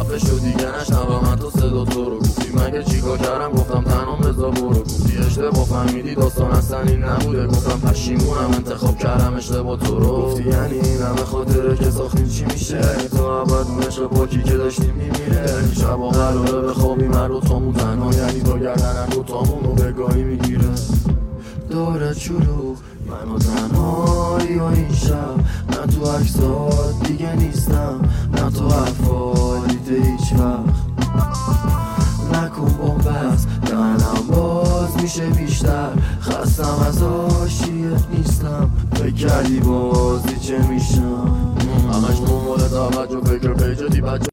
خفه شد دیگه نشنوم من تو صدا تو رو. گفتی مگه چیکار کردم گفتم تنها بذار برو. گفتی اشتباه فهمیدی داستان اصلا این نبوده. گفتم پشیمونم انتخاب کردم اشتباه تو رو. گفتی یعنی این همه خاطره که ساختیم چی میشه؟ یعنی تو ابد عشق پاکی که داشتیم میمیره؟ یعنی شبا قراره بخوابیم هر دوتامون تنها؟ یعنی تا گردن دوتامون رو بگاهی میگیره داره شروع منو تنهایی و این شب؟ نه تو عکسات دیگه نیستم، نه تو حرفات هیچ وقت. نکن بومبست دهنم باز میشه بیشتر، خستم از عاشقیت نیستم. فکر کردی بازی چه میشم؟ همش دنبال توجه فکر پیجتی بچه